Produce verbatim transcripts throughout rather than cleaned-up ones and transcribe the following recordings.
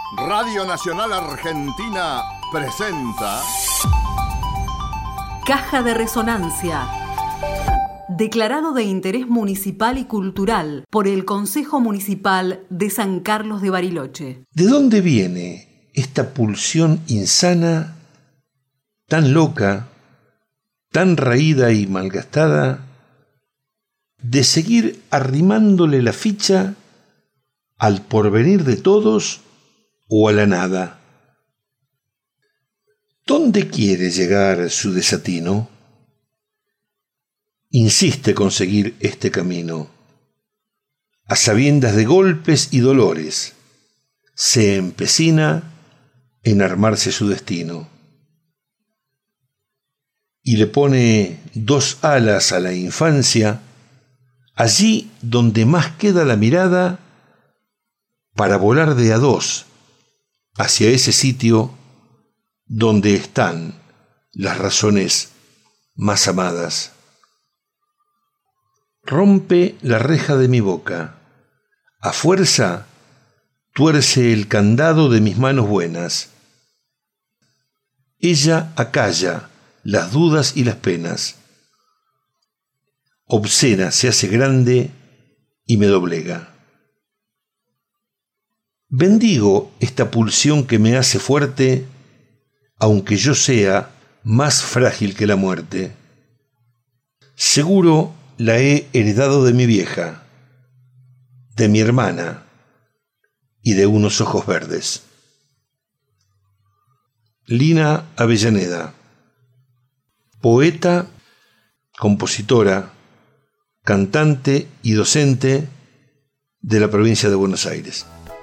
Radio Nacional Argentina presenta Caja de Resonancia. Declarado de interés municipal y cultural por el Consejo Municipal de San Carlos de Bariloche. ¿De dónde viene esta pulsión insana, tan loca, tan raída y malgastada, de seguir arrimándole la ficha al porvenir de todos o a la nada? ¿Dónde quiere llegar su desatino? Insiste conseguir este camino, a sabiendas de golpes y dolores, se empecina en armarse su destino. Y le pone dos alas a la infancia, allí donde más queda la mirada, para volar de a dos hacia ese sitio donde están las razones más amadas. Rompe la reja de mi boca, a fuerza tuerce el candado de mis manos buenas. Ella acalla las dudas y las penas. Obscena se hace grande y me doblega. Bendigo esta pulsión que me hace fuerte, aunque yo sea más frágil que la muerte. Seguro la he heredado de mi vieja, de mi hermana y de unos ojos verdes. Lina Avellaneda, poeta, compositora, cantante y docente de la provincia de Buenos Aires.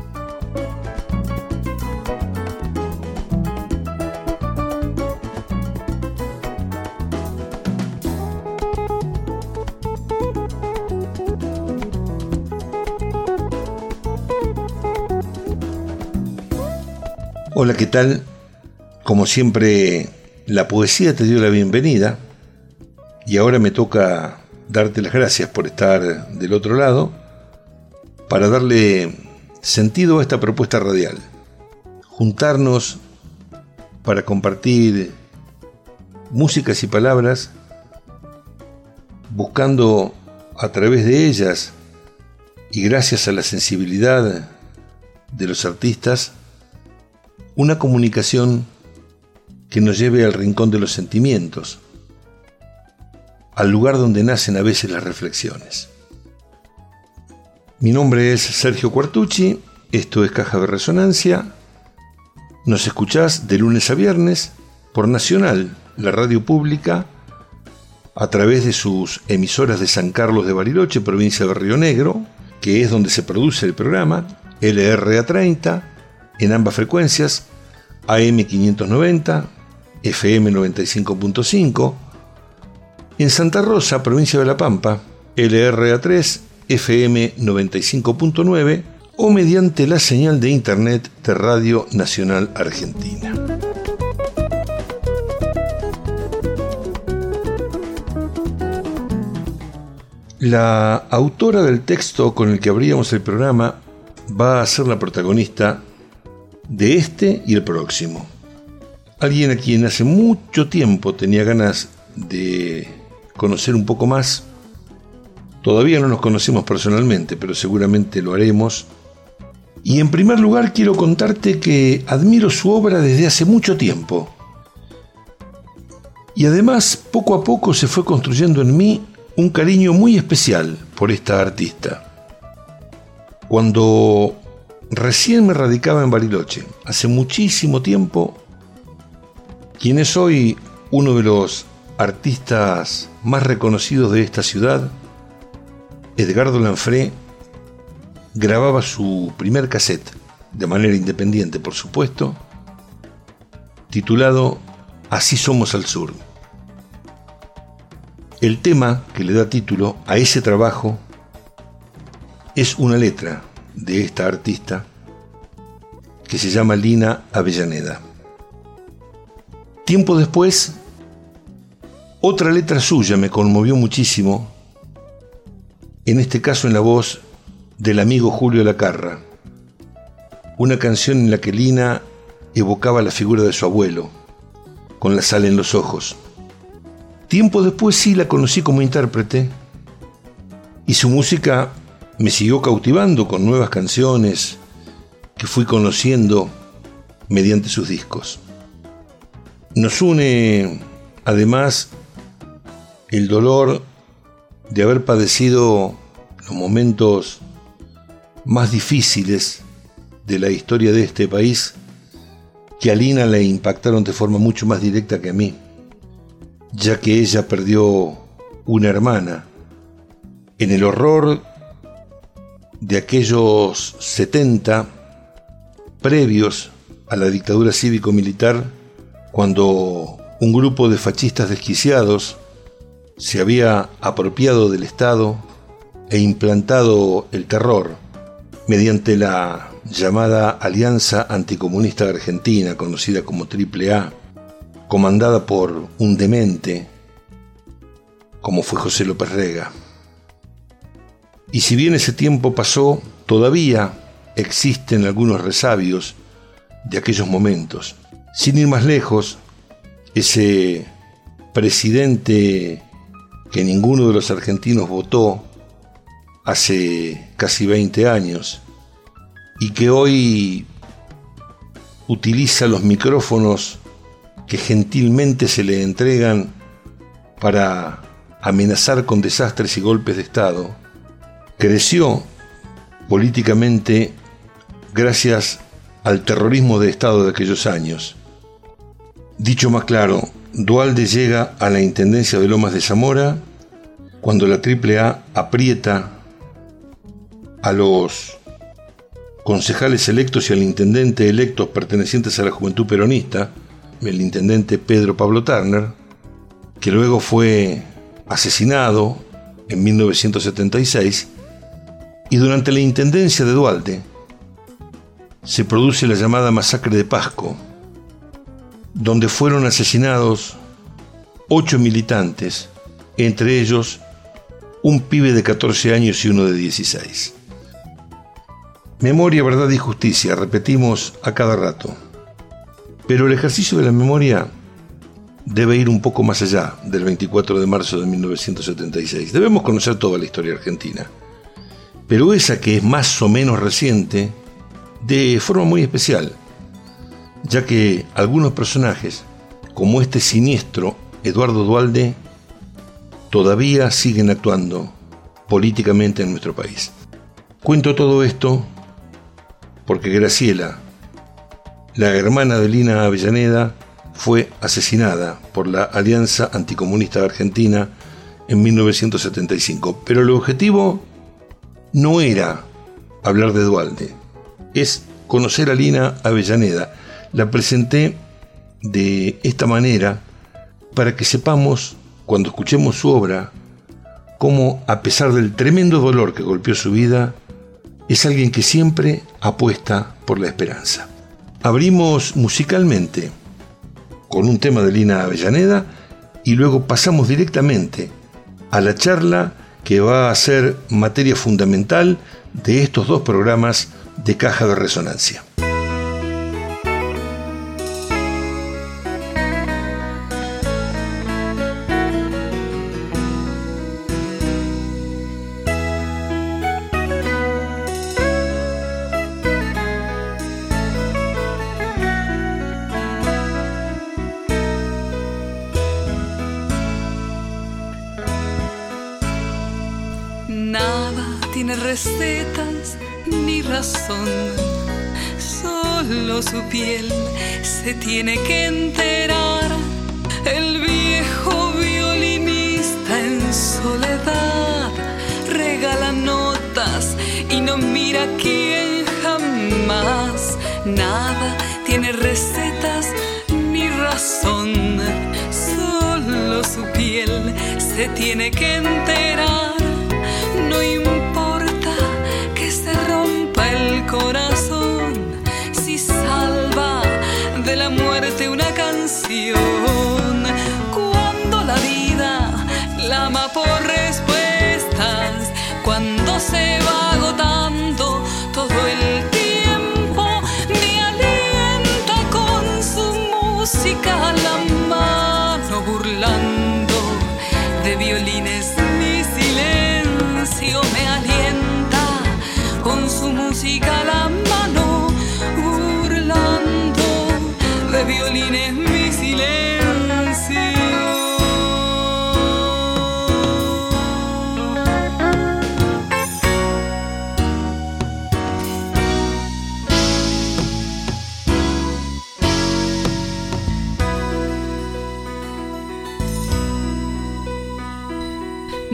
Hola, ¿qué tal? Como siempre, la poesía te dio la bienvenida y ahora me toca darte las gracias por estar del otro lado para darle sentido a esta propuesta radial. Juntarnos para compartir músicas y palabras, buscando a través de ellas y gracias a la sensibilidad de los artistas, una comunicación que nos lleve al rincón de los sentimientos, al lugar donde nacen a veces las reflexiones. Mi nombre es Sergio Quartucci, esto es Caja de Resonancia. Nos escuchás de lunes a viernes por Nacional, la radio pública, a través de sus emisoras de San Carlos de Bariloche, provincia de Río Negro, que es donde se produce el programa, L R A treinta, en ambas frecuencias, A M quinientos noventa, F M noventa y cinco punto cinco, en Santa Rosa, provincia de La Pampa, L R A tres, F M noventa y cinco punto nueve, o mediante la señal de internet de Radio Nacional Argentina. La autora del texto con el que abríamos el programa va a ser la protagonista de este y el próximo. Alguien a quien hace mucho tiempo tenía ganas de conocer un poco más. Todavía no nos conocemos personalmente, pero seguramente lo haremos. Y en primer lugar quiero contarte que admiro su obra desde hace mucho tiempo. Y además, poco a poco se fue construyendo en mí un cariño muy especial por esta artista. Cuando recién me radicaba en Bariloche, hace muchísimo tiempo, quien es hoy uno de los artistas más reconocidos de esta ciudad, Edgardo Lanfré, grababa su primer cassette, de manera independiente por supuesto, titulado Así somos al sur. El tema que le da título a ese trabajo es una letra de esta artista que se llama Lina Avellaneda. Tiempo después, otra letra suya me conmovió muchísimo, en este caso en la voz del amigo Julio Lacarra, una canción en la que Lina evocaba la figura de su abuelo, con la sal en los ojos. Tiempo después sí la conocí como intérprete y su música me siguió cautivando con nuevas canciones que fui conociendo mediante sus discos. Nos une, además, el dolor de haber padecido los momentos más difíciles de la historia de este país, que a Lina le impactaron de forma mucho más directa que a mí, ya que ella perdió una hermana en el horror de aquellos setenta previos a la dictadura cívico-militar, cuando un grupo de fascistas desquiciados se había apropiado del Estado e implantado el terror mediante la llamada Alianza Anticomunista de Argentina, conocida como Triple A, comandada por un demente como fue José López Rega. Y si bien ese tiempo pasó, todavía existen algunos resabios de aquellos momentos. Sin ir más lejos, ese presidente que ninguno de los argentinos votó hace casi veinte años y que hoy utiliza los micrófonos que gentilmente se le entregan para amenazar con desastres y golpes de Estado, creció políticamente gracias al terrorismo de Estado de aquellos años. Dicho más claro, Duhalde llega a la Intendencia de Lomas de Zamora cuando la Triple A aprieta a los concejales electos y al intendente electos pertenecientes a la Juventud Peronista, el intendente Pedro Pablo Turner, que luego fue asesinado en mil novecientos setenta y seis, y durante la intendencia de Duhalde se produce la llamada masacre de Pasco, donde fueron asesinados ocho militantes, entre ellos un pibe de catorce años y uno de dieciséis. Memoria, verdad y justicia, repetimos a cada rato. Pero el ejercicio de la memoria debe ir un poco más allá del veinticuatro de marzo de mil novecientos setenta y seis. Debemos conocer toda la historia argentina, pero esa que es más o menos reciente, de forma muy especial, ya que algunos personajes, como este siniestro Eduardo Duhalde, todavía siguen actuando políticamente en nuestro país. Cuento todo esto porque Graciela, la hermana de Lina Avellaneda, fue asesinada por la Alianza Anticomunista de Argentina en mil novecientos setenta y cinco. Pero el objetivo no era hablar de Duhalde, es conocer a Lina Avellaneda. La presenté de esta manera para que sepamos, cuando escuchemos su obra, cómo, a pesar del tremendo dolor que golpeó su vida, es alguien que siempre apuesta por la esperanza. Abrimos musicalmente con un tema de Lina Avellaneda y luego pasamos directamente a la charla que va a ser materia fundamental de estos dos programas de Caja de Resonancia. Recetas ni razón, solo su piel se tiene que enterar. El viejo violinista en soledad regala notas y no mira quién jamás. Nada tiene recetas ni razón, solo su piel se tiene que enterar. No importa que se rompa el corazón, si salva de la muerte una canción. Cuando la vida clama por respuestas, cuando se va agotando todo el tiempo,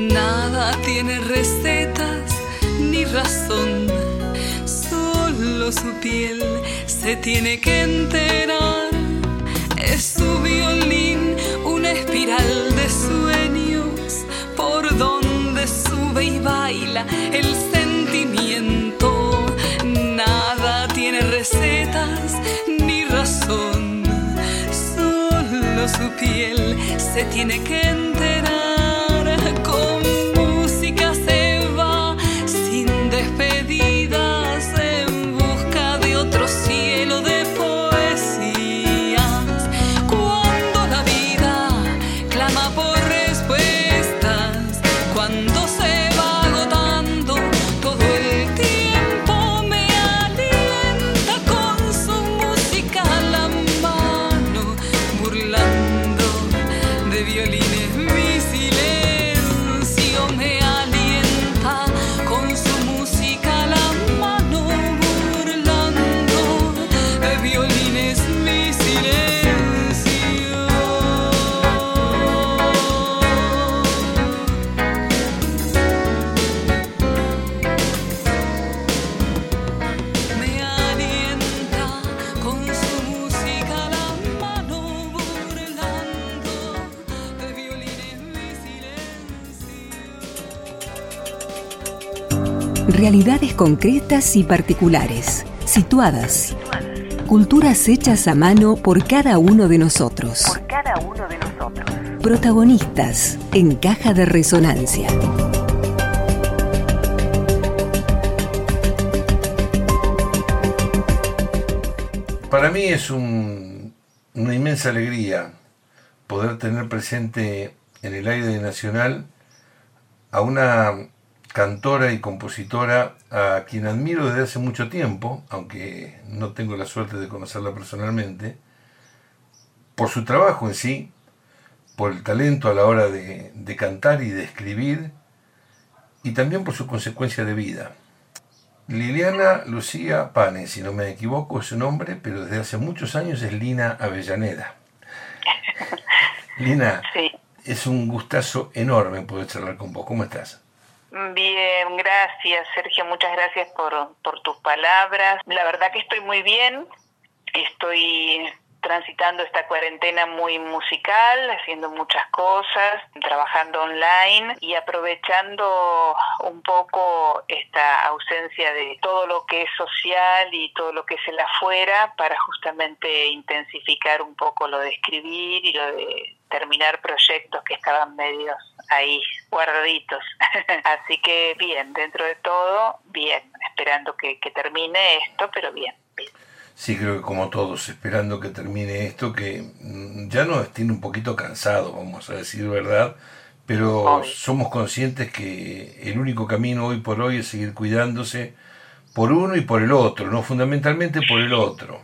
Nada tiene recetas ni razón, solo su piel se tiene que enterar. Es su violín una espiral de sueños por donde sube y baila el sentimiento. Nada tiene recetas ni razón, solo su piel se tiene que enterar. Con música se va sin despedidas en busca de otro cielo de poesías. Cuando la vida clama por respuestas, cuando se va agotando todo el tiempo, me alienta con su música a la mano, burlando de violines mi silencio. Me alienta con su música a la mano, burlando de violines mi silencio. Me alienta con su música a la mano, burlando de violines mi silencio. Realidades concretas y particulares, situadas. Culturas hechas a mano por cada uno de nosotros. por cada uno de nosotros. Protagonistas en Caja de Resonancia. Para mí es un, una inmensa alegría poder tener presente en el aire nacional a una cantora y compositora a quien admiro desde hace mucho tiempo, aunque no tengo la suerte de conocerla personalmente, por su trabajo en sí, por el talento a la hora de, de cantar y de escribir, y también por su consecuencia de vida. Liliana Lucía Pane, si no me equivoco es su nombre, pero desde hace muchos años es Lina Avellaneda. Lina, Sí. es un gustazo enorme poder charlar con vos. ¿Cómo estás? Bien, gracias Sergio, muchas gracias por, por tus palabras. La verdad que estoy muy bien, estoy transitando esta cuarentena muy musical, haciendo muchas cosas, trabajando online y aprovechando un poco esta ausencia de todo lo que es social y todo lo que es el afuera para justamente intensificar un poco lo de escribir y lo de terminar proyectos que estaban medios ahí guardaditos. Así que bien, dentro de todo, bien, esperando que, que termine esto, pero bien, bien. Sí, creo que como todos, esperando que termine esto, que ya nos tiene un poquito cansado, vamos a decir verdad, pero Obvio. Somos conscientes que el único camino hoy por hoy es seguir cuidándose por uno y por el otro, no fundamentalmente por el otro.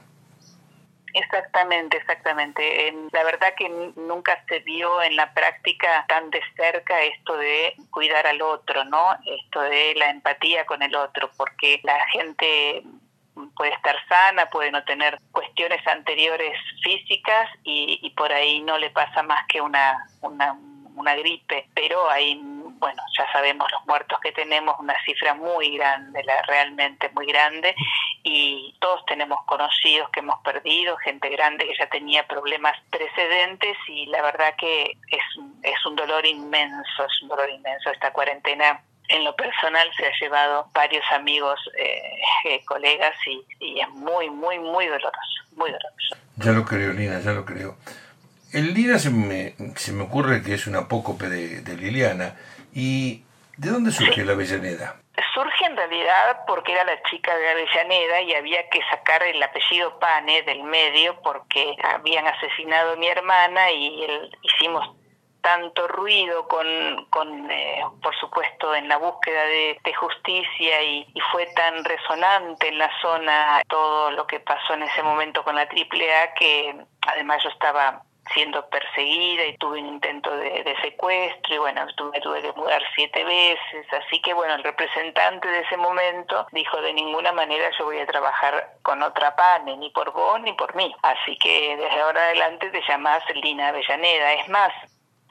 Exactamente, exactamente. La verdad que nunca se vio en la práctica tan de cerca esto de cuidar al otro, ¿no? Esto de la empatía con el otro, porque la gente puede estar sana, puede no tener cuestiones anteriores físicas y, y por ahí no le pasa más que una, una, una gripe, pero ahí, bueno, ya sabemos los muertos que tenemos, una cifra muy grande, la, realmente muy grande, y todos tenemos conocidos que hemos perdido, gente grande que ya tenía problemas precedentes y la verdad que es, es un dolor inmenso, es un dolor inmenso esta cuarentena. En lo personal se ha llevado varios amigos, eh, eh, colegas y, y es muy, muy, muy doloroso, muy doloroso. Ya lo creo, Lina, ya lo creo. El Lina se me, se me ocurre que es un apócope de, de Liliana. ¿Y de dónde surge la Avellaneda? Surge en realidad porque era la chica de Avellaneda y había que sacar el apellido Pane del medio porque habían asesinado a mi hermana y el, hicimos tanto ruido con, con eh, por supuesto, en la búsqueda de, de justicia y, y fue tan resonante en la zona todo lo que pasó en ese momento con la triple A que además yo estaba siendo perseguida y tuve un intento de, de secuestro y bueno, me tuve que mudar siete veces, así que bueno, el representante de ese momento dijo de ninguna manera yo voy a trabajar con otra Pane, ni por vos ni por mí, así que desde ahora adelante te llamás Lina Avellaneda, es más,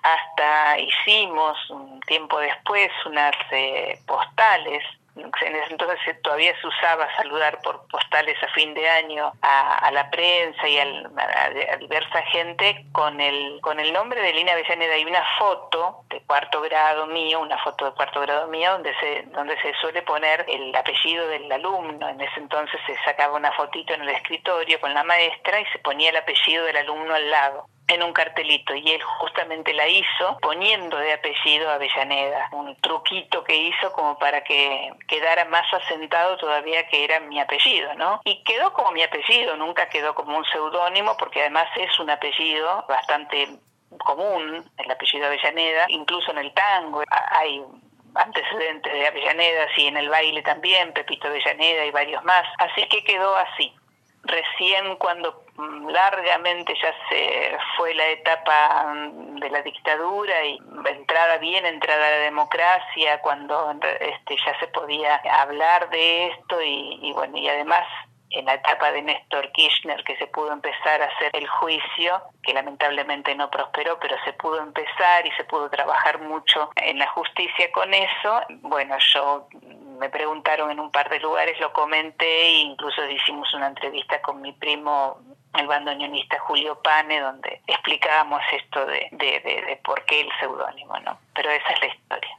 hasta hicimos un tiempo después unas eh, postales. En ese entonces todavía se usaba saludar por postales a fin de año a, a la prensa y al, a, a diversa gente con el con el nombre de Lina Avellaneda. Hay una foto de cuarto grado mío, una foto de cuarto grado mío donde se donde se suele poner el apellido del alumno. En ese entonces se sacaba una fotito en el escritorio con la maestra y se ponía el apellido del alumno al lado en un cartelito, y él justamente la hizo poniendo de apellido Avellaneda, un truquito que hizo como para que quedara más asentado todavía que era mi apellido, ¿no? Y quedó como mi apellido, nunca quedó como un seudónimo, porque además es un apellido bastante común, el apellido Avellaneda, incluso en el tango hay antecedentes de Avellaneda, y en el baile también, Pepito Avellaneda y varios más, así que quedó así. Recién cuando largamente ya se fue la etapa de la dictadura y entrada bien entrada la democracia, cuando este ya se podía hablar de esto y, y bueno, y además en la etapa de Néstor Kirchner, que se pudo empezar a hacer el juicio, que lamentablemente no prosperó, pero se pudo empezar y se pudo trabajar mucho en la justicia con eso. Bueno, yo me preguntaron en un par de lugares, lo comenté e incluso hicimos una entrevista con mi primo, el bandoneonista Julio Pane, donde explicábamos esto de, de, de, de por qué el seudónimo, ¿no? Pero esa es la historia.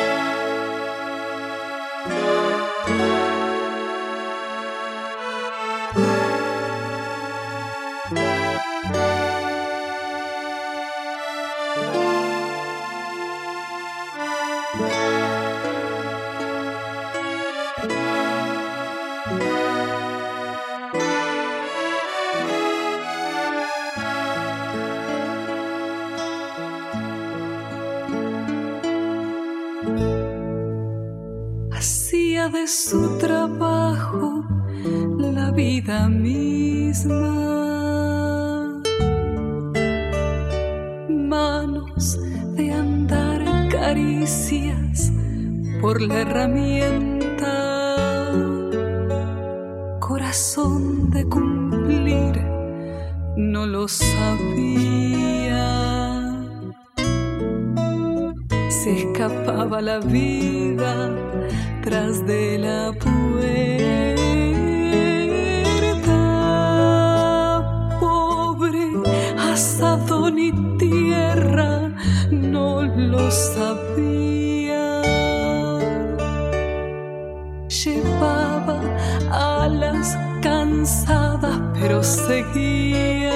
Hacía de su trabajo la vida misma, manos de andar, caricias por la herramienta, corazón de cumplir, no lo sabía. Se escapaba la vida tras de la puerta, pobre asado ni tierra, no lo sabía. Llevaba alas cansadas, pero seguía.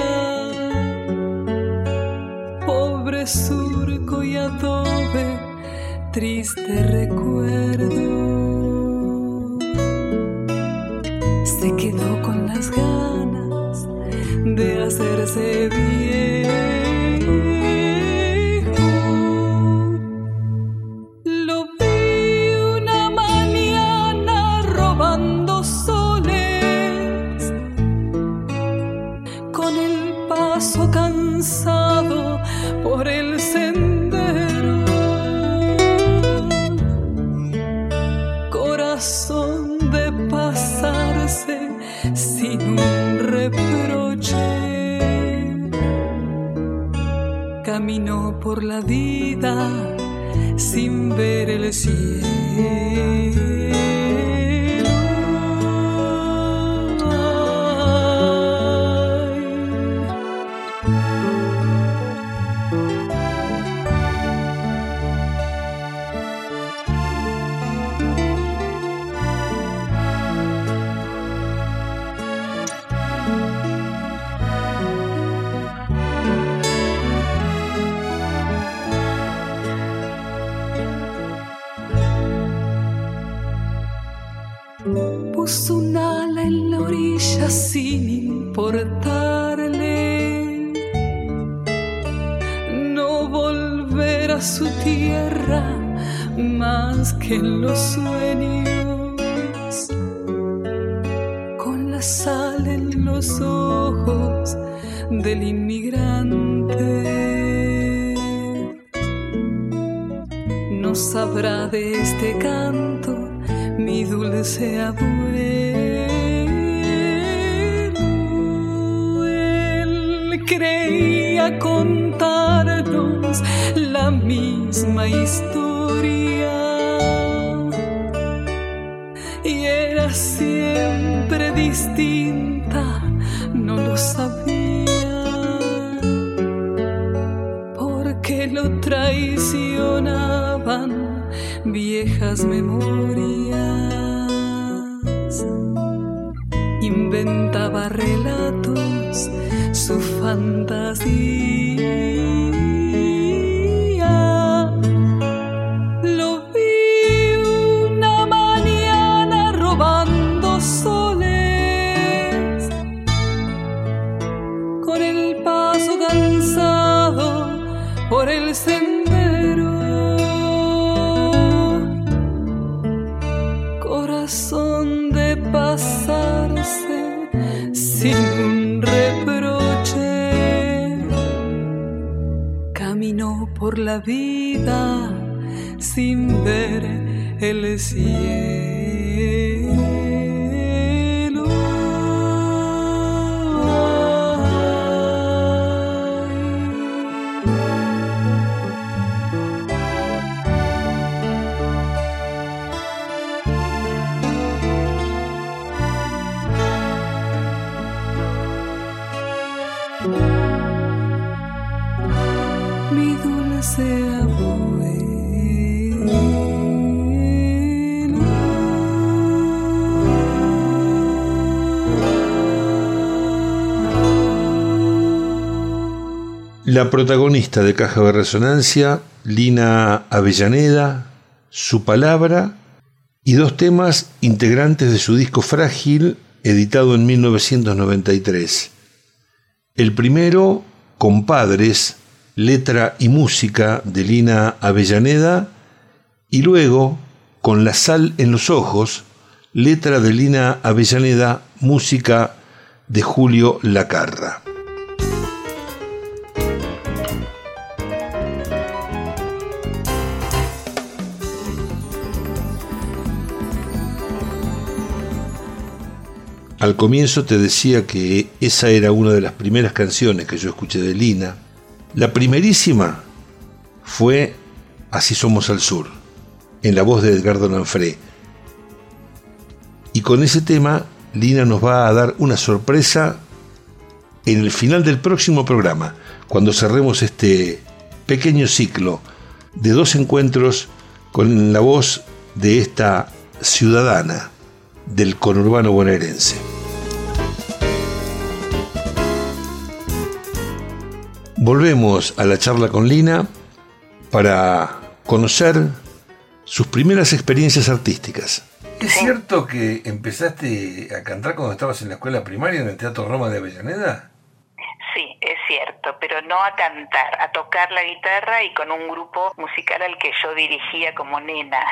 Pobre surco y adobe, triste recuerdo. Se quedó con las ganas de hacerse viejo. Lo vi una mañana robando soles, con el paso cansado por el sendero. Corazón de pasarse sin un reproche, caminó por la vida sin ver el cielo. Puso un ala en la orilla sin importarle no volver a su tierra más que en los sueños, con la sal en los ojos del inmigrante. No sabrá de este canto mi dulce abuelo. Él creía contarnos misma historia y era siempre distinta, no lo sabía, porque lo traicionaban viejas memorias. Inventaba relatos, su fantasía. Lo vi una mañana robando soles, con el paso cansado por el sendero. Corazón de pasarse sin un reproche, caminó por la vida sin ver el cielo. Mi dulce abuelo, la protagonista de Caja de Resonancia, Lina Avellaneda, Su Palabra, y dos temas integrantes de su disco Frágil, editado en mil novecientos noventa y tres. El primero, Compadres, letra y música de Lina Avellaneda, y luego, Con la sal en los ojos, letra de Lina Avellaneda, música de Julio Lacarra. Al comienzo te decía que esa era una de las primeras canciones que yo escuché de Lina. La primerísima fue Así somos al sur, en la voz de Edgardo Lanfré. Y con ese tema, Lina nos va a dar una sorpresa en el final del próximo programa, cuando cerremos este pequeño ciclo de dos encuentros con la voz de esta ciudadana del conurbano bonaerense. Volvemos a la charla con Lina para conocer sus primeras experiencias artísticas. ¿Es cierto que empezaste a cantar cuando estabas en la escuela primaria en el Teatro Roma de Avellaneda? Sí, es cierto, pero no a cantar, a tocar la guitarra y con un grupo musical al que yo dirigía como nena.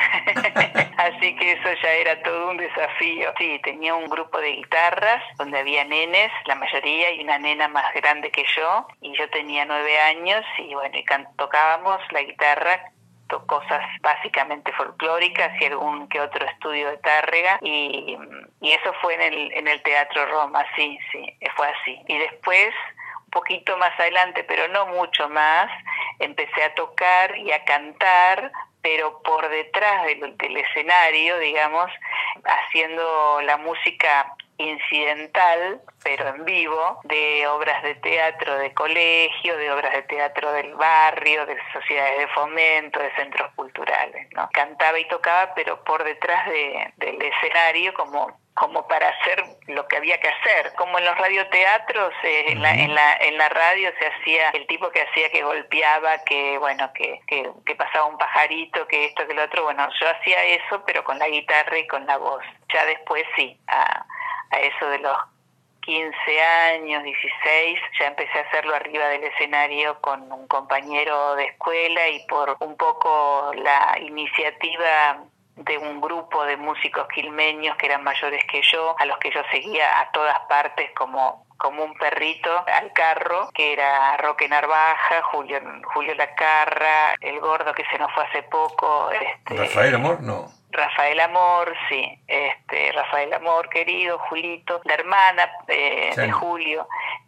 Así que eso ya era todo un desafío. Sí, tenía un grupo de guitarras donde había nenes, la mayoría, y una nena más grande que yo, y yo tenía nueve años y bueno, y can- tocábamos la guitarra, cosas básicamente folclóricas y algún que otro estudio de Tárrega, y, y eso fue en el, en el Teatro Roma, sí, sí, fue así. Y después, un poquito más adelante, pero no mucho más, empecé a tocar y a cantar, pero por detrás del, del escenario, digamos, haciendo la música incidental, pero en vivo, de obras de teatro de colegio, de obras de teatro del barrio, de sociedades de fomento, de centros culturales, ¿no? Cantaba y tocaba, pero por detrás de, del escenario, como como para hacer lo que había que hacer. Como en los radioteatros, eh, en, la, en, la, en la radio se hacía el tipo que hacía que golpeaba, que bueno, que, que, que pasaba un pajarito, que esto, que lo otro. Bueno, yo hacía eso, pero con la guitarra y con la voz. Ya después sí, a, a eso de los quince años, dieciséis, ya empecé a hacerlo arriba del escenario con un compañero de escuela y por un poco la iniciativa de un grupo de músicos quilmeños que eran mayores que yo, a los que yo seguía a todas partes como como un perrito al carro, que era Roque Narvaja, Julio Julio Lacarra, el gordo que se nos fue hace poco, este, Rafael Amor, no. Rafael Amor, sí, este Rafael Amor, querido, Julito, la hermana eh, sí. de Julio,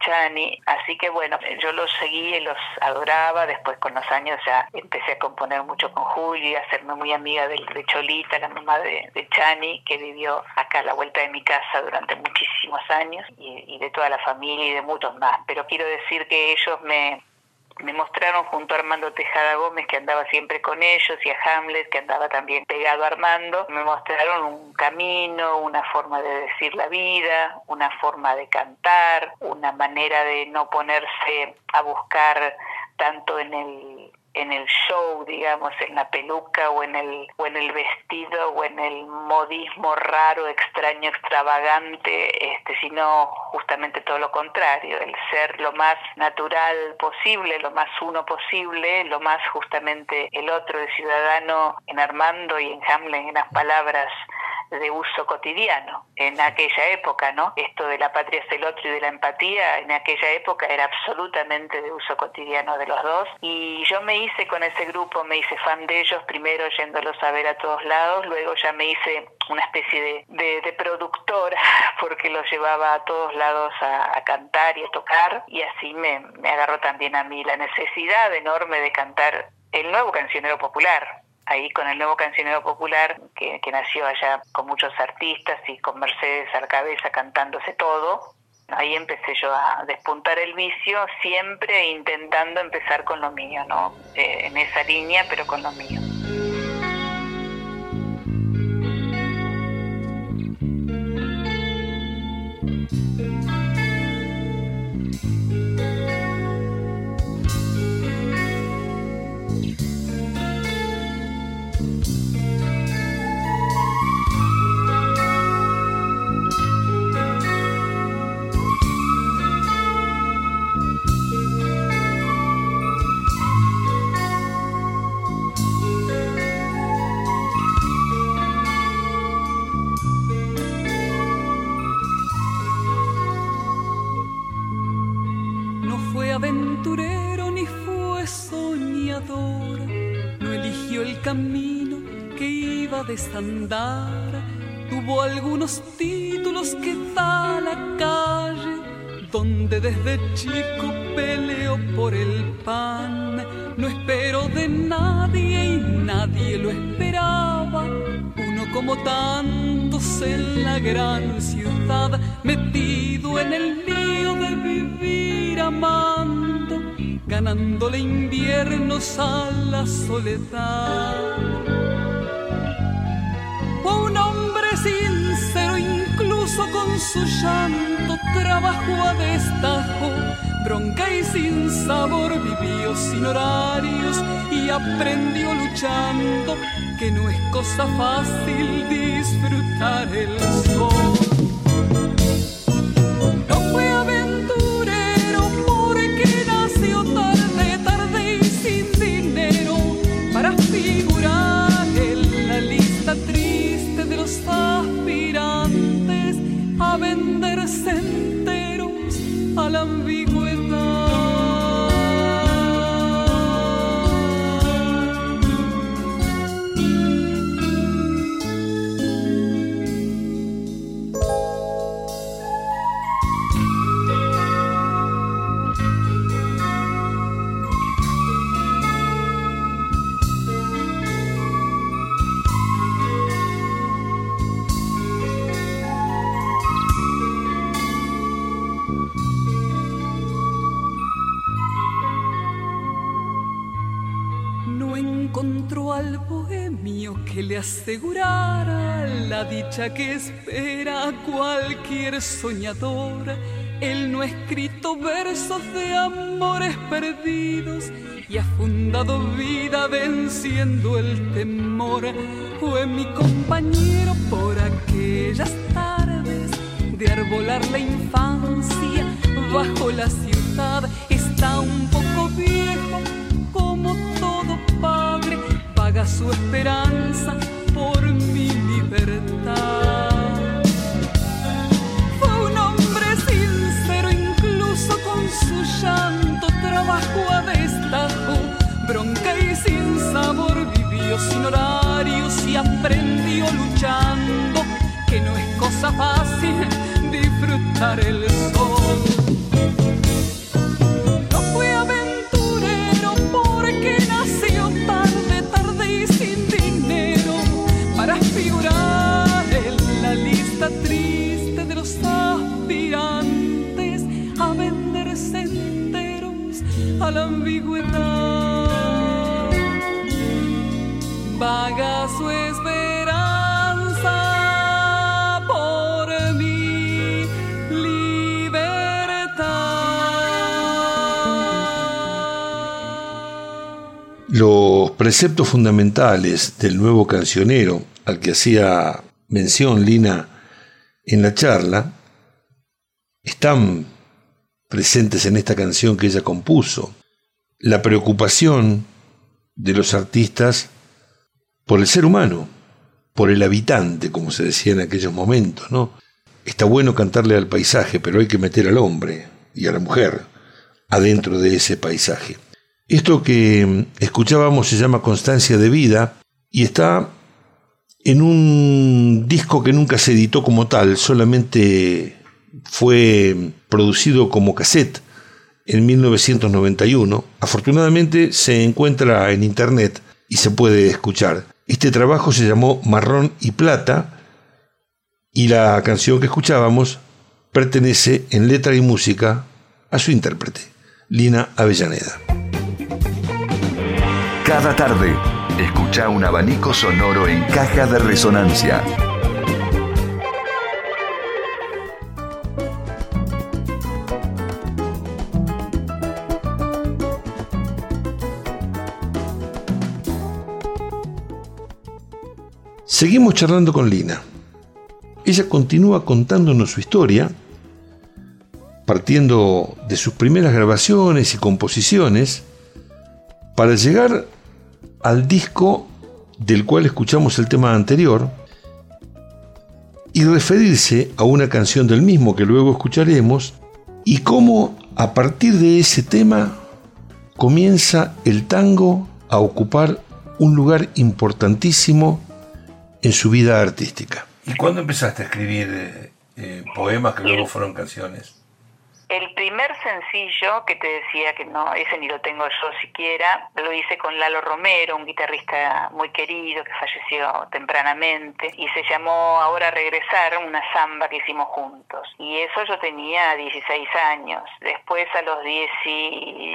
Chani, así que bueno, yo los seguí y los adoraba. Después con los años ya empecé a componer mucho con Juli, a hacerme muy amiga de, de Cholita, la mamá de, de Chani, que vivió acá a la vuelta de mi casa durante muchísimos años, y, y de toda la familia y de muchos más. Pero quiero decir que ellos me... me mostraron junto a Armando Tejada Gómez, que andaba siempre con ellos, y a Hamlet, que andaba también pegado a Armando, me mostraron un camino, una forma de decir la vida, una forma de cantar, una manera de no ponerse a buscar tanto en el en el show, digamos, en la peluca o en el o en el vestido o en el modismo raro, extraño, extravagante, este, sino justamente todo lo contrario, el ser lo más natural posible, lo más uno posible, lo más justamente el otro, el ciudadano, en Armando y en Hamlet, en las palabras de uso cotidiano en aquella época, ¿no? Esto de la patria es el otro y de la empatía, en aquella época era absolutamente de uso cotidiano de los dos, y yo me hice con ese grupo, me hice fan de ellos, primero yéndolos a ver a todos lados, luego ya me hice una especie de, de, de productora, porque los llevaba a todos lados a, a cantar y a tocar, y así me, me agarró también a mí la necesidad enorme de cantar el nuevo cancionero popular. Ahí con el nuevo cancionero popular, que, que nació allá con muchos artistas y con Mercedes a la cabeza cantándose todo, ahí empecé yo a despuntar el vicio, siempre intentando empezar con lo mío, ¿no? Eh, en esa línea, pero con lo mío. Aventurero ni fue soñador, no eligió el camino que iba a desandar, tuvo algunos títulos que da la calle, donde desde chico peleó por el pan, no esperó de nadie y nadie lo esperaba, uno como tantos en la gran ciudad, metido en el lío de vivir amando, ganándole inviernos a la soledad. Fue un hombre sincero, incluso con su llanto, trabajó a destajo, bronca y sin sabor, vivió sin horarios y aprendió luchando, que no es cosa fácil disfrutar el sol. No fue aventurero porque nació tarde, tarde y sin dinero, para figurar en la lista triste de los aspirantes a venderse enteros a la ambigüedad. Encontró al bohemio que le asegurara la dicha que espera a cualquier soñador. Él no ha escrito versos de amores perdidos y ha fundado vida venciendo el temor. Fue mi compañero por aquellas tardes de arbolar la infancia bajo la ciudad. Está un poco viejo, como todo padre, paga su esperanza por mi libertad. Fue un hombre sincero, incluso con su llanto, trabajó a destajo, bronca y sin sabor, vivió sin horarios y aprendió luchando, que no es cosa fácil disfrutar el sol. a vender senderos a la ambigüedad. Vaga su esperanza por mi libertad. Los preceptos fundamentales del nuevo cancionero al que hacía mención Lina en la charla están presentes en esta canción que ella compuso. La preocupación de los artistas por el ser humano, por el habitante, como se decía en aquellos momentos, ¿no? Está bueno cantarle al paisaje, pero hay que meter al hombre y a la mujer adentro de ese paisaje. Esto que escuchábamos se llama Constancia de Vida y está en un disco que nunca se editó como tal, solamente fue producido como cassette en mil novecientos noventa y uno. Afortunadamente se encuentra en internet y se puede escuchar. Este trabajo se llamó Marrón y Plata y la canción que escuchábamos pertenece en letra y música a su intérprete, Lina Avellaneda. Cada tarde, escucha un abanico sonoro en Caja de Resonancia. Seguimos charlando con Lina. Ella continúa contándonos su historia, partiendo de sus primeras grabaciones y composiciones, para llegar al disco del cual escuchamos el tema anterior y referirse a una canción del mismo que luego escucharemos, y cómo a partir de ese tema comienza el tango a ocupar un lugar importantísimo en su vida artística. ¿Y cuándo empezaste a escribir eh, eh, poemas que luego fueron canciones? El primer sencillo que te decía que no, ese ni lo tengo yo siquiera, lo hice con Lalo Romero, un guitarrista muy querido que falleció tempranamente, y se llamó Ahora Regresar, una samba que hicimos juntos. Y eso yo tenía dieciséis años. Después a los diecisiete,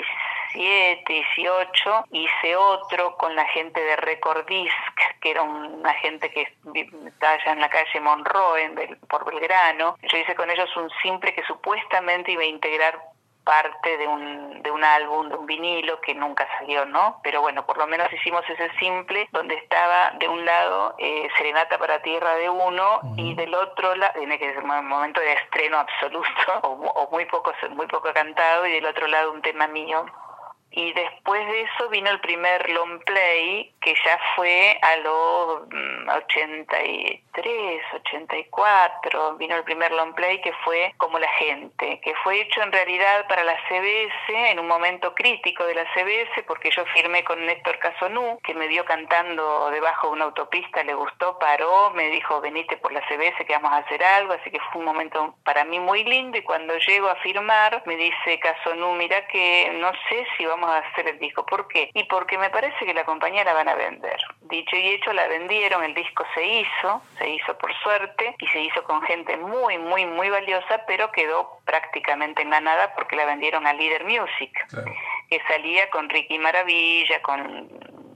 dieciocho, hice otro con la gente de Record Disc, que era una gente que estaba allá en la calle Monroe, por Belgrano. Yo hice con ellos un simple que supuestamente iba a integrar parte de un de un álbum, de un vinilo que nunca salió, ¿no? Pero bueno, por lo menos hicimos ese simple donde estaba de un lado eh, Serenata para Tierra de uno, uh-huh, y del otro lado, en ese momento de estreno absoluto o, o muy poco muy poco cantado, y del otro lado un tema mío. Y después de eso vino el primer long play, que ya fue a los ochenta y tres, ochenta y cuatro, vino el primer long play que fue Como la Gente, que fue hecho en realidad para la C B S, en un momento crítico de la C B S, porque yo firmé con Néstor Casonú, que me vio cantando debajo de una autopista, le gustó, paró, me dijo, venite por la C B S que vamos a hacer algo, así que fue un momento para mí muy lindo, y cuando llego a firmar, me dice Casonú, mirá que no sé si vamos a hacer el disco. ¿Por qué? Y porque me parece que la compañía la van a vender. Dicho y hecho, la vendieron, el disco se hizo, se hizo por suerte, y se hizo con gente muy, muy, muy valiosa, pero quedó prácticamente en la nada porque la vendieron a Líder Music, claro, que salía con Ricky Maravilla, con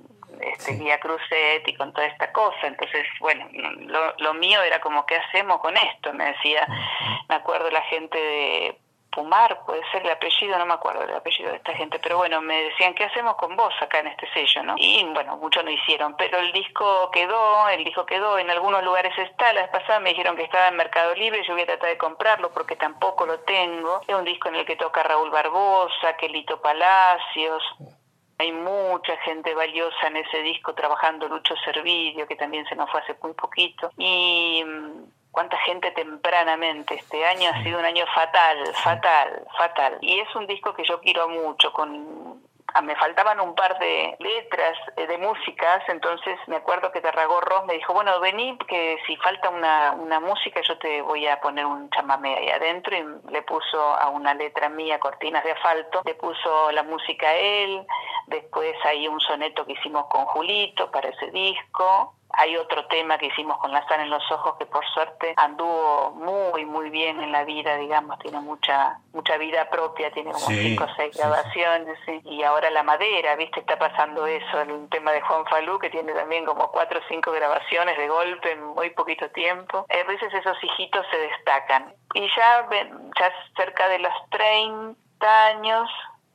este Guía sí. Cruzet y con toda esta cosa. Entonces, bueno, lo, lo mío era como, ¿qué hacemos con esto? Me decía, uh-huh, me acuerdo la gente de Pumar, puede ser el apellido, no me acuerdo el apellido de esta gente, pero bueno, me decían, ¿qué hacemos con vos acá en este sello, no? Y bueno, muchos no hicieron, pero el disco quedó, el disco quedó, en algunos lugares está. La vez pasada me dijeron que estaba en Mercado Libre, yo voy a tratar de comprarlo porque tampoco lo tengo. Es un disco en el que toca Raúl Barbosa, Quelito Palacios. Hay mucha gente valiosa en ese disco trabajando, Lucho Servillo, que también se nos fue hace muy poquito. Y cuánta gente tempranamente. Este año ha sido un año fatal, fatal, fatal. Y es un disco que yo quiero mucho, con... me faltaban un par de letras de músicas, entonces me acuerdo que Tarragó Ross me dijo, bueno, vení, que si falta una, una música yo te voy a poner un chamamé ahí adentro, y le puso a una letra mía, Cortinas de Asfalto, le puso la música a él. Después hay un soneto que hicimos con Julito para ese disco, Hay otro tema que hicimos con La sal en los ojos que por suerte anduvo muy, muy bien en la vida, digamos, tiene mucha mucha vida propia, tiene como sí, cinco o seis sí, grabaciones, sí. Y ahora La madera, ¿viste? Está pasando eso, el tema de Juan Falú, que tiene también como cuatro o cinco grabaciones de golpe en muy poquito tiempo. A veces esos hijitos se destacan. Y ya, ya cerca de los treinta años...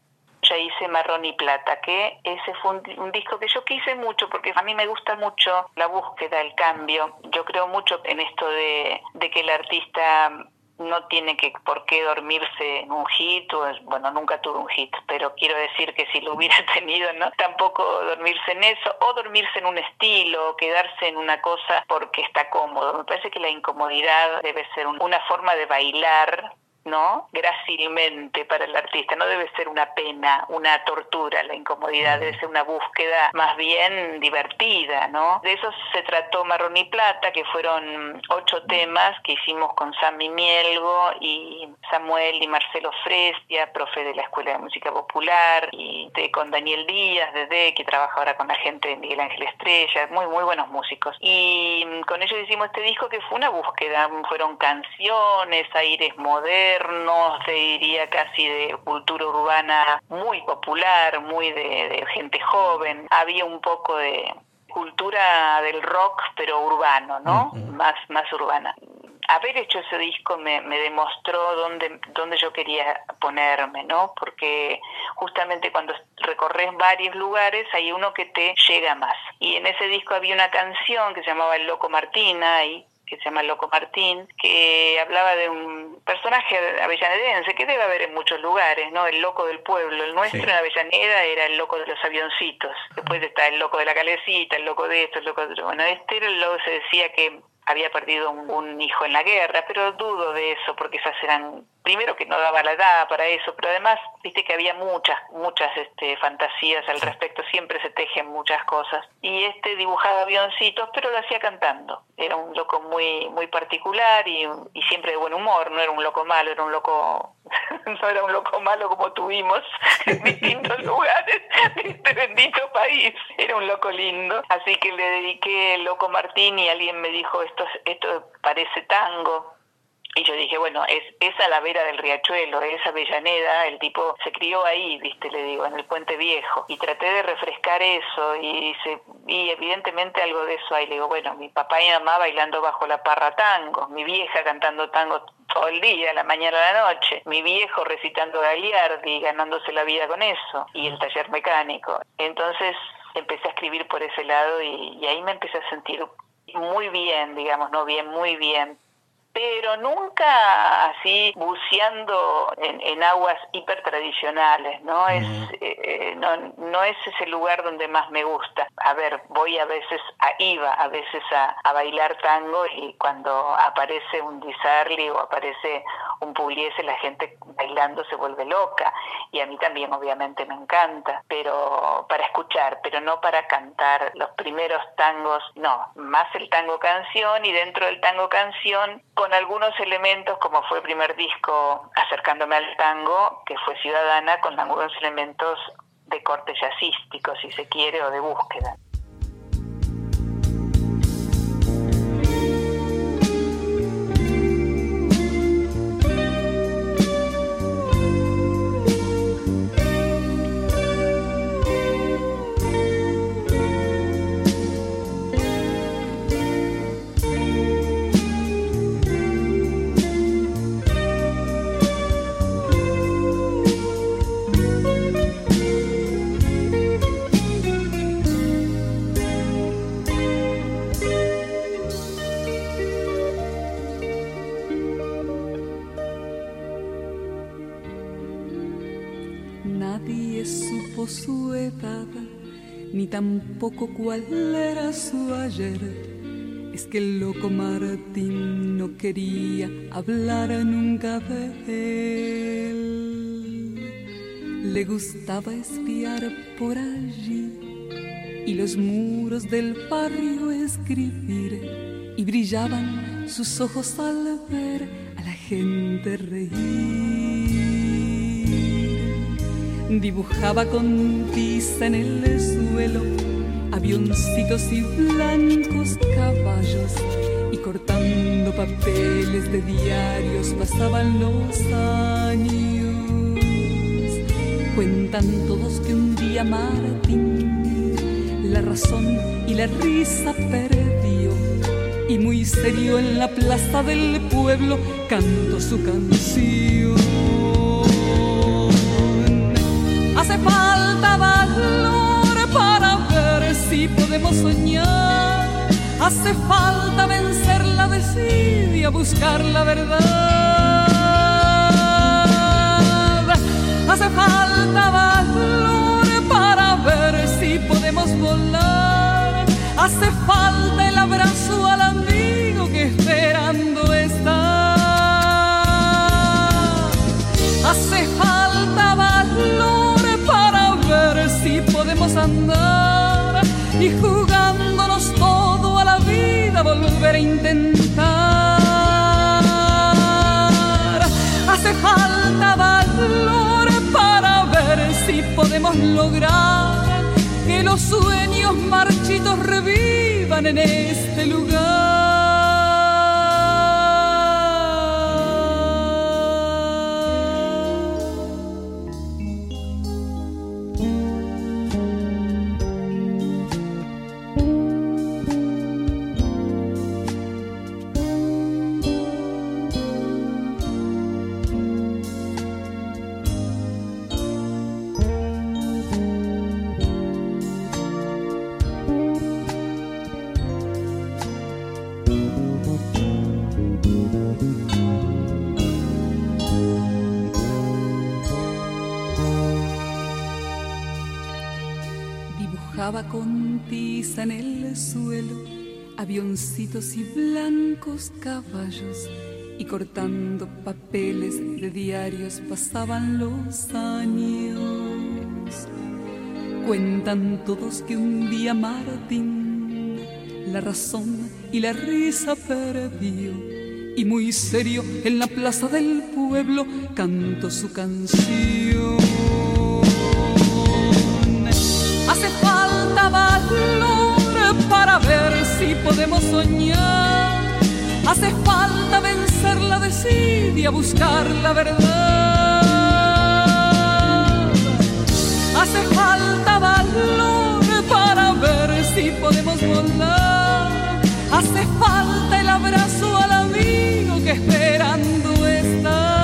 ya hice Marrón y Plata, que ese fue un, un disco que yo quise mucho porque a mí me gusta mucho la búsqueda, el cambio. Yo creo mucho en esto de, de que el artista no tiene que por qué dormirse en un hit, o, bueno, nunca tuve un hit, pero quiero decir que si lo hubiera tenido, ¿no? Tampoco dormirse en eso, o dormirse en un estilo, o quedarse en una cosa porque está cómodo. Me parece que la incomodidad debe ser un, una forma de bailar, ¿no? Grácilmente para el artista, no debe ser una pena, una tortura, la incomodidad debe ser una búsqueda más bien divertida, ¿no? De eso se trató Marrón y Plata, que fueron ocho temas que hicimos con Sammy Mielgo y Samuel y Marcelo Frestia, profe de la Escuela de Música Popular, y de, con Daniel Díaz, de que trabaja ahora con la gente de Miguel Ángel Estrella, muy muy buenos músicos. Y con ellos hicimos este disco que fue una búsqueda, fueron canciones, aires modernos, te diría casi de cultura urbana muy popular, muy de, de gente joven. Había un poco de cultura del rock, pero urbano, ¿no? Uh-huh. Más, más urbana. Haber hecho ese disco me, me demostró dónde, dónde yo quería ponerme, ¿no? Porque justamente cuando recorres varios lugares hay uno que te llega más. Y en ese disco había una canción que se llamaba El Loco Martín, ahí, que se llama El Loco Martín, que hablaba de un personaje avellanedense que debe haber en muchos lugares, ¿no? El loco del pueblo. El nuestro sí. En Avellaneda era el loco de los avioncitos. Después está el loco de la calecita, el loco de esto, el loco de otro. Bueno, este era el loco, se decía que había perdido un, un hijo en la guerra, pero dudo de eso, porque esas eran, primero que no daba la edad para eso, pero además, viste que había muchas, muchas este, fantasías al respecto, siempre se tejen muchas cosas. Y este dibujaba avioncitos, pero lo hacía cantando. Era un loco muy muy particular y, y siempre de buen humor, no era un loco malo, era un loco, no era un loco malo como tuvimos en distintos lugares de este bendito país, era un loco lindo. Así que le dediqué El Loco Martín y alguien me dijo, esto, esto parece tango. Y yo dije, bueno, es, es a la vera del riachuelo, es Avellaneda, el tipo se crió ahí, viste, le digo, en el Puente Viejo. Y traté de refrescar eso y, se, y evidentemente algo de eso hay. Le digo, bueno, mi papá y mi mamá bailando bajo la parra tango, mi vieja cantando tango todo el día, la mañana a la noche, mi viejo recitando Gagliardi, ganándose la vida con eso, y el taller mecánico. Entonces empecé a escribir por ese lado y, y ahí me empecé a sentir muy bien, digamos, no bien, muy bien. Pero nunca así buceando en, en aguas hipertradicionales, ¿no? Es, eh, no, no es ese lugar donde más me gusta. A ver, voy a veces, a, iba a veces a, a bailar tango y cuando aparece un Di Sarli o aparece un Pugliese, la gente bailando se vuelve loca. Y a mí también obviamente me encanta, pero para escuchar, pero no para cantar los primeros tangos, no. Más el tango canción y dentro del tango canción, con algunos elementos, como fue el primer disco Acercándome al Tango, que fue Ciudadana, con algunos elementos de corte jazzístico, si se quiere, o de búsqueda. Su edad, ni tampoco cuál era su ayer. Es que el loco Martín no quería hablar nunca de él. Le gustaba espiar por allí y los muros del barrio escribir, y brillaban sus ojos al ver a la gente reír. Dibujaba con tiza en el suelo avioncitos y blancos caballos, y cortando papeles de diarios pasaban los años. Cuentan todos que un día Martín la razón y la risa perdió, y muy serio en la plaza del pueblo cantó su canción. Hace falta valor para ver si podemos soñar, hace falta vencer la desidia, buscar la verdad. Hace falta valor para ver si podemos volar, hace falta el abrazo al amigo que esperando está. Hace falta valor para ver si podemos andar y jugándonos todo a la vida volver a intentar. Hace falta valor para ver si podemos lograr que los sueños marchitos revivan en este lugar. Con tiza en el suelo, avioncitos y blancos caballos, y cortando papeles de diarios pasaban los años. Cuentan todos que un día Martín la razón y la risa perdió, y muy serio en la plaza del pueblo cantó su canción. Hace falta valor para ver si podemos soñar, hace falta vencer la desidia, buscar la verdad. Hace falta valor para ver si podemos volar, hace falta el abrazo al amigo que esperando está.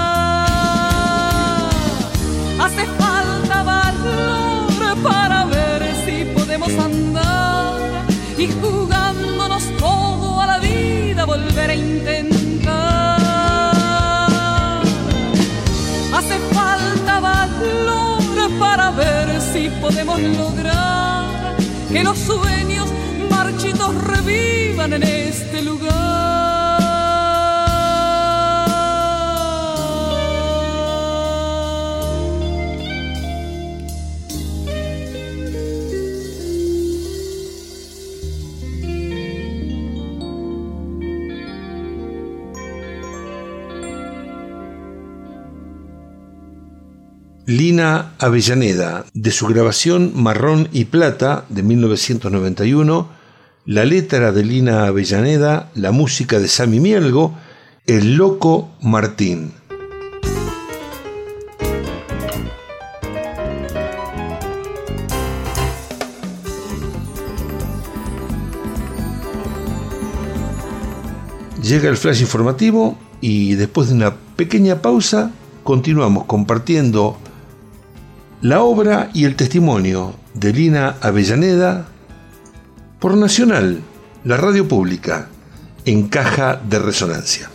Hace falta valor para ver si podemos andar y jugándonos todo a la vida volver a intentar. Hace falta valor para ver si podemos lograr que los sueños marchitos revivan en este lugar. Lina Avellaneda, de su grabación Marrón y Plata de mil novecientos noventa y uno, la letra de Lina Avellaneda, la música de Sammy Mielgo, El Loco Martín. Llega el flash informativo y después de una pequeña pausa continuamos compartiendo la obra y el testimonio de Lina Avellaneda por Nacional, la radio pública, en Caja de Resonancia.